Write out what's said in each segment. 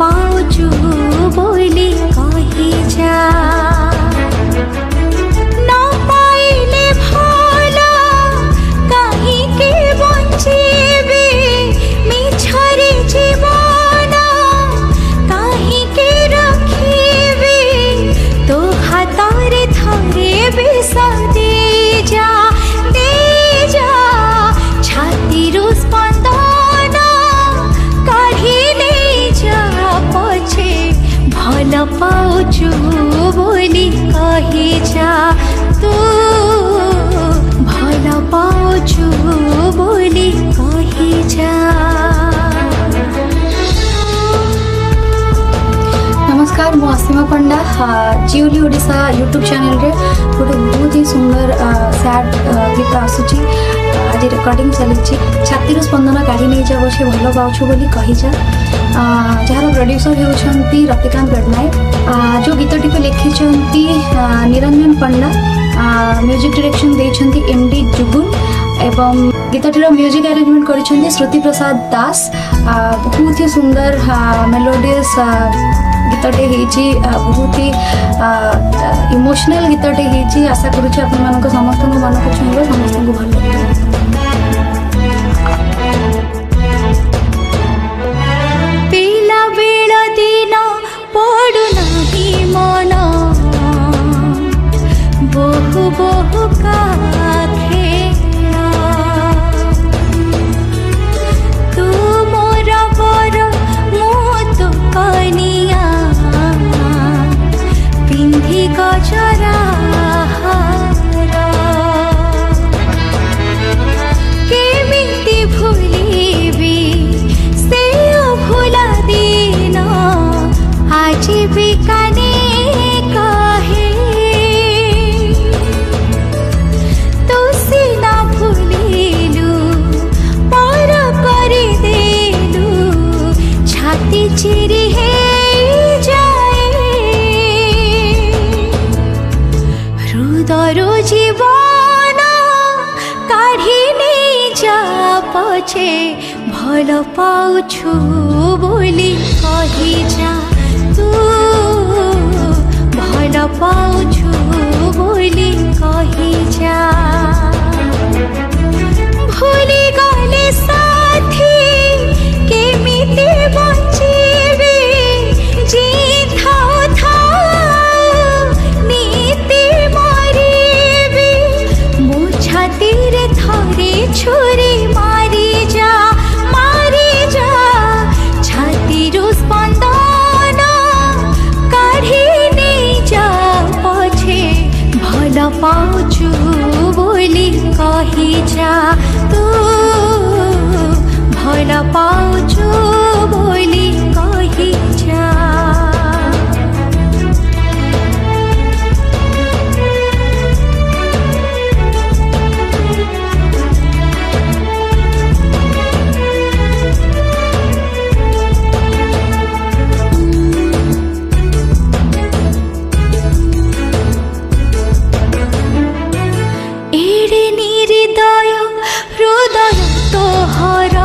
पाउछु बोली कहि जा न पाइले भला कहीं के बंचेबे मिछरे जीवन कहीं के रखेबे तो हाथरे थरे विष दे जा छाती रो स्पंदन काढ़ी नहीं जा पछे भल पाउछु बोली कहि जा तू भल पाउछु बोली कहि जा। नमस्कार मु असीमा पंडा जिओली ओडिशा यूट्यूब चैनल रे गोटे बहुत ही सुंदर सैड गीत आसुची आज रिकॉर्डिंग चली छाती स्पंदन काढ़ी नहीं जा बछे भल पाउछु बोली कहि जा जार प्रोड्यूसर होउछंती रतिकांत गडनायक जो गीतटी को लिखिछंती निरंजन पंडा म्यूजिक डायरेक्शन देछंती एमडी जुगुन एवं गीतटीर म्यूजिक अरेंजमेंट करिछंती श्रुति प्रसाद दास बहुत ही सुंदर मेलोडियस गीतटे होती बहुत ही इमोशनल गीतटे होती आशा करुच्छे आप समस्त मन को छुईब समस्त को भल लगे। पिला बेला दिन पड़ू नहीं मन बहु बहु का खेला तू मोर बर मो तो कनिया पिंधी गजरा केमिति भूलिबी से भूला दिन आज भी काने कहे तू सीना भूलिलु पर कर देलु छाती चिरी है हृदय जीवन काढ़ी नहीं जा पछे भल पाउछु बोली कहि जा तू भल पाउछु बोली कहि जा। भूली गले साथी केमिति बंचेबे जी थाओ छातीरे थरे छुरी मारी जा छाती रो स्पंदन काढ़ी नहीं जा पछे भल पाउछु बोली कहि जा तू भल पाउछु बोली कहि जा। हृदय तोहर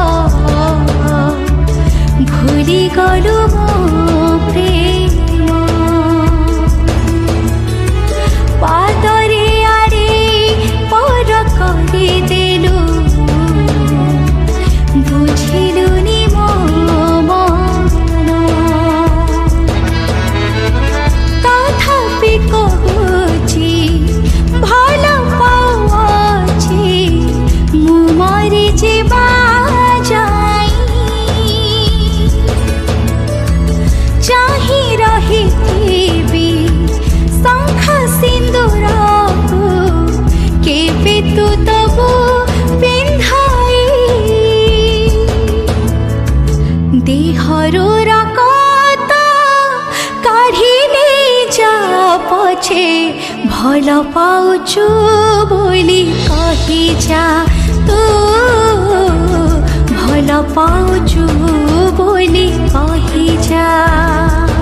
भूली गलु मो प्रेम पादरे आड़े पर करी देलु बुझिलुनी मो मन तथापि कहुची भल पाउछि मु मरी जीवा जाई चाही रही शंख सिंदूर को केबे तू तबु पिंधाई देहरो रकत काढ़ी नहीं जा पछे भल पाउछु बोली कहि जा तू भल पाउछु बोली कहि जा।